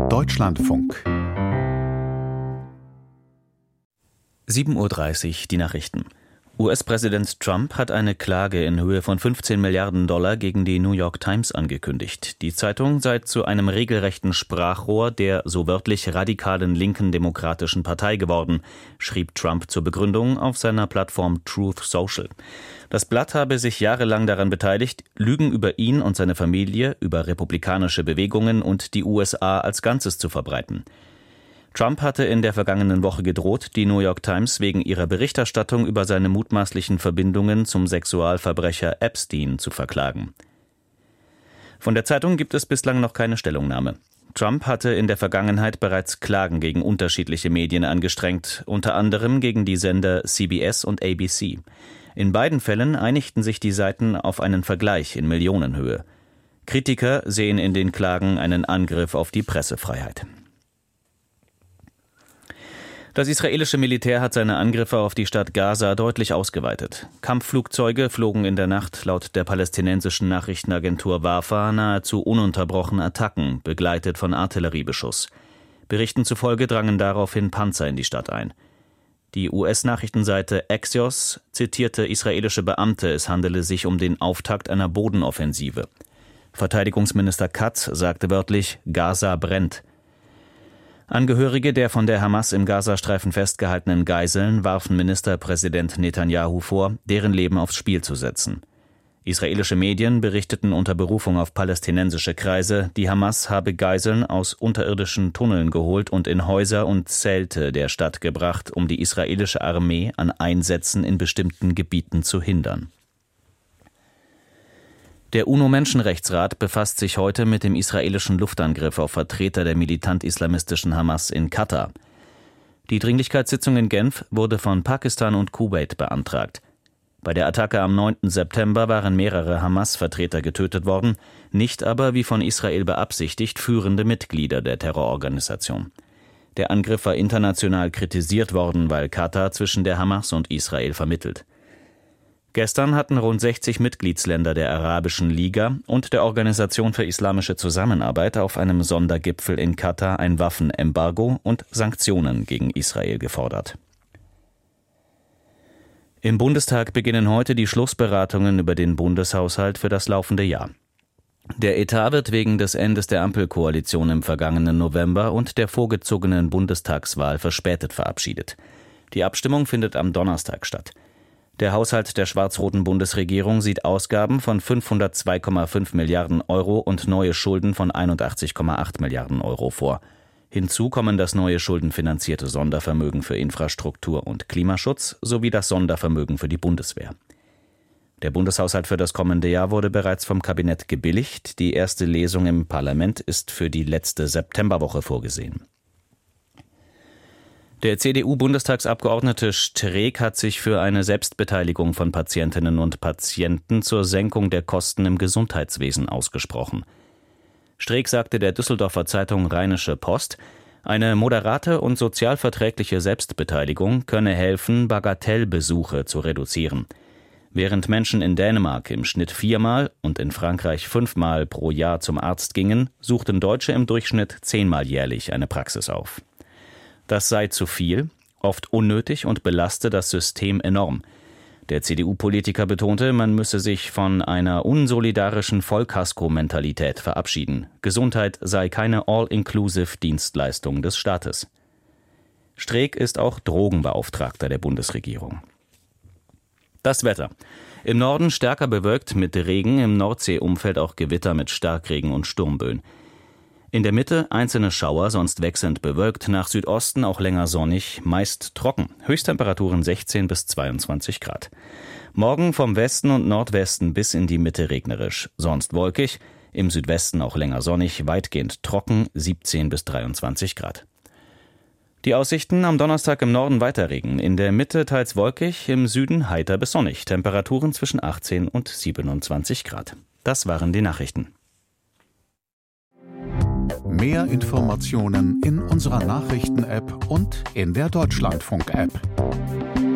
Deutschlandfunk 7:30 Uhr die Nachrichten. US-Präsident Trump hat eine Klage in Höhe von $15 Milliarden gegen die New York Times angekündigt. Die Zeitung sei zu einem regelrechten Sprachrohr der so wörtlich radikalen linken Demokratischen Partei geworden, schrieb Trump zur Begründung auf seiner Plattform Truth Social. Das Blatt habe sich jahrelang daran beteiligt, Lügen über ihn und seine Familie, über republikanische Bewegungen und die USA als Ganzes zu verbreiten. Trump hatte in der vergangenen Woche gedroht, die New York Times wegen ihrer Berichterstattung über seine mutmaßlichen Verbindungen zum Sexualverbrecher Epstein zu verklagen. Von der Zeitung gibt es bislang noch keine Stellungnahme. Trump hatte in der Vergangenheit bereits Klagen gegen unterschiedliche Medien angestrengt, unter anderem gegen die Sender CBS und ABC. In beiden Fällen einigten sich die Seiten auf einen Vergleich in Millionenhöhe. Kritiker sehen in den Klagen einen Angriff auf die Pressefreiheit. Das israelische Militär hat seine Angriffe auf die Stadt Gaza deutlich ausgeweitet. Kampfflugzeuge flogen in der Nacht laut der palästinensischen Nachrichtenagentur Wafa nahezu ununterbrochen Attacken, begleitet von Artilleriebeschuss. Berichten zufolge drangen daraufhin Panzer in die Stadt ein. Die US-Nachrichtenseite Axios zitierte israelische Beamte, es handele sich um den Auftakt einer Bodenoffensive. Verteidigungsminister Katz sagte wörtlich, Gaza brennt. Angehörige der von der Hamas im Gazastreifen festgehaltenen Geiseln warfen Ministerpräsident Netanyahu vor, deren Leben aufs Spiel zu setzen. Israelische Medien berichteten unter Berufung auf palästinensische Kreise, die Hamas habe Geiseln aus unterirdischen Tunneln geholt und in Häuser und Zelte der Stadt gebracht, um die israelische Armee an Einsätzen in bestimmten Gebieten zu hindern. Der UNO-Menschenrechtsrat befasst sich heute mit dem israelischen Luftangriff auf Vertreter der militant-islamistischen Hamas in Katar. Die Dringlichkeitssitzung in Genf wurde von Pakistan und Kuwait beantragt. Bei der Attacke am 9. September waren mehrere Hamas-Vertreter getötet worden, nicht aber, wie von Israel beabsichtigt, führende Mitglieder der Terrororganisation. Der Angriff war international kritisiert worden, weil Katar zwischen der Hamas und Israel vermittelt. Gestern hatten rund 60 Mitgliedsländer der Arabischen Liga und der Organisation für islamische Zusammenarbeit auf einem Sondergipfel in Katar ein Waffenembargo und Sanktionen gegen Israel gefordert. Im Bundestag beginnen heute die Schlussberatungen über den Bundeshaushalt für das laufende Jahr. Der Etat wird wegen des Endes der Ampelkoalition im vergangenen November und der vorgezogenen Bundestagswahl verspätet verabschiedet. Die Abstimmung findet am Donnerstag statt. Der Haushalt der schwarz-roten Bundesregierung sieht Ausgaben von 502,5 Milliarden Euro und neue Schulden von 81,8 Milliarden Euro vor. Hinzu kommen das neue schuldenfinanzierte Sondervermögen für Infrastruktur und Klimaschutz sowie das Sondervermögen für die Bundeswehr. Der Bundeshaushalt für das kommende Jahr wurde bereits vom Kabinett gebilligt. Die erste Lesung im Parlament ist für die letzte Septemberwoche vorgesehen. Der CDU-Bundestagsabgeordnete Streeck hat sich für eine Selbstbeteiligung von Patientinnen und Patienten zur Senkung der Kosten im Gesundheitswesen ausgesprochen. Streeck sagte der Düsseldorfer Zeitung Rheinische Post, eine moderate und sozialverträgliche Selbstbeteiligung könne helfen, Bagatellbesuche zu reduzieren. Während Menschen in Dänemark im Schnitt 4-mal und in Frankreich 5-mal pro Jahr zum Arzt gingen, suchten Deutsche im Durchschnitt 10-mal jährlich eine Praxis auf. Das sei zu viel, oft unnötig und belaste das System enorm. Der CDU-Politiker betonte, man müsse sich von einer unsolidarischen Vollkasko-Mentalität verabschieden. Gesundheit sei keine All-Inclusive-Dienstleistung des Staates. Streeck ist auch Drogenbeauftragter der Bundesregierung. Das Wetter. Im Norden stärker bewölkt mit Regen, im Nordseeumfeld auch Gewitter mit Starkregen und Sturmböen. In der Mitte einzelne Schauer, sonst wechselnd bewölkt, nach Südosten auch länger sonnig, meist trocken. Höchsttemperaturen 16 bis 22 Grad. Morgen vom Westen und Nordwesten bis in die Mitte regnerisch, sonst wolkig, im Südwesten auch länger sonnig, weitgehend trocken, 17 bis 23 Grad. Die Aussichten am Donnerstag im Norden weiter Regen, in der Mitte teils wolkig, im Süden heiter bis sonnig, Temperaturen zwischen 18 und 27 Grad. Das waren die Nachrichten. Mehr Informationen in unserer Nachrichten-App und in der Deutschlandfunk-App.